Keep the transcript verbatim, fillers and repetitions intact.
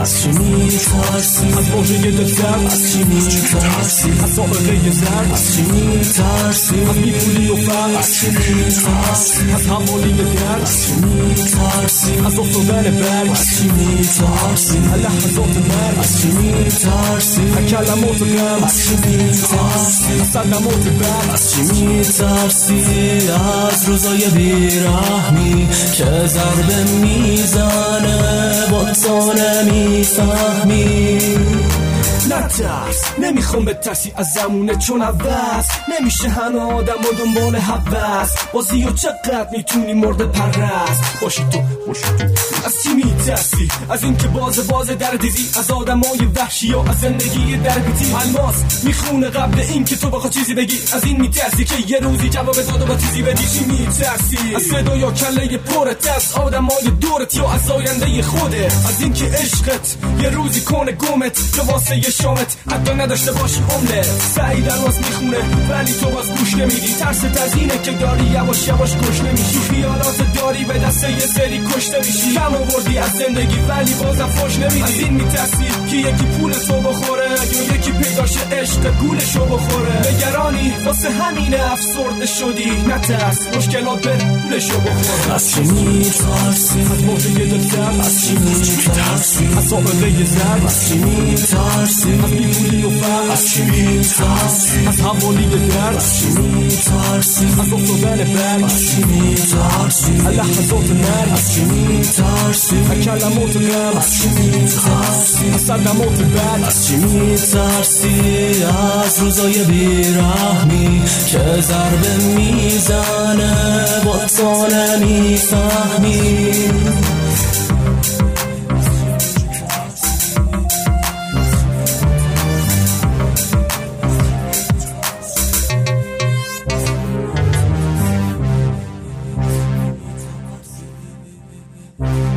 از چی میترسی؟ از واژه دلزرد از چی میترسی؟ از سابقه زرد از چی میترسی؟ از بیپولی و فقر از چی میترسی؟ از حوالی درد از چی میترسی؟ از افتادن برگ از چی میترسی؟ از لحظات مرگ از چی میترسی؟ از کلمات غم از چی میترسی؟ از صدمات برگ از چی میترسی؟ از روزای بیرحمی که ضربه میزنه با تو نمیفهمی. نترس نمیخوام بترسی از زمونه چون عوض نمیشه همه آدم و دنبال حوث بازی و چقدر میتونی مرد پرست باشی تو باشی تو. از چی میترسی؟ از این که باز باز در دیزی از آدمای وحشی یا از زندگی در بیتی الماس میخونه قبل این که تو بخوا چیزی بگی. از این میترسی که یه روزی جواب داد و با چیزی بدی. چی میترسی؟ از صدا یا کله پرت از آدمای دورت یا از آینده خوده. از این که عشقت یه روزی کنه گمت یا واسه شامت حتی نداشته باشی عمره. سعی در واس میخونه ولی تو باز گوش نمیدی. ترس از اینه که داری یواش یواش کش نمیشی. خیالات داری به دست یه سری کشته میشی. کم آوردی از زندگی ولی بازم فوش نمیدی. از این میترسی که یکی پول تو بخوره یا یکی پیداشه عشق گولشو بخوره. نگرانی واسه همینه افسرده شدی. نترس مشکلات به پولشو بخوره. از چی میترسی؟ از موجه دلزرد از چی میترسی؟ از سابقه زرد از چی میترسی؟ از بیپولی و فقر از چی میترسی؟ از حوالی درد از چی میترسی؟ از افتادن برگ از چی میترسی؟ از لحظات مرگ از چی میترسی؟ از کلمات غم از چی میترسی؟ از صدمات برگ از چی میترسی؟ از روزای بیرحمی که ضربه میزنه با تو نمیفهمی. you